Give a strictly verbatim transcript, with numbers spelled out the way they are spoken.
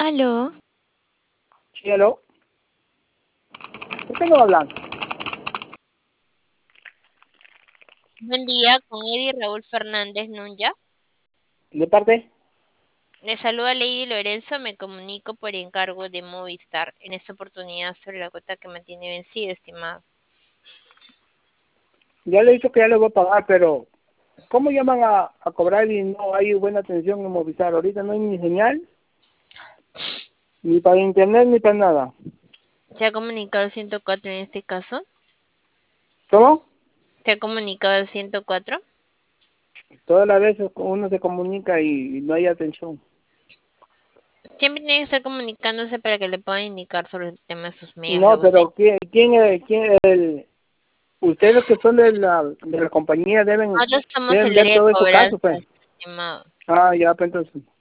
Aló. Sí, aló. ¿Por qué no hablan? Buen día, con Eddie Raúl Fernández Nunya. ¿De parte? Le saluda Lady Lorenzo, me comunico por encargo de Movistar. En esta oportunidad sobre la cuota que mantiene vencida, estimado. Ya le he dicho que ya le voy a pagar, pero ¿cómo llaman a, a cobrar y no hay buena atención en Movistar? Ahorita no hay ni señal, ni para internet, ni para nada. ¿Se ha comunicado al ciento cuatro en este caso? ¿Cómo? ¿Se ha comunicado al ciento cuatro? Todas las veces uno se comunica y, y no hay atención. Siempre tiene que estar comunicándose para que le puedan indicar sobre el tema de sus medidas de No, voz. pero ¿quién, quién es, quién es el... Ustedes que son de la, de la compañía deben, Nosotros somos deben el ver área de todo esos casos, cobranza, pues. estimado. Ah, ya, pues entonces.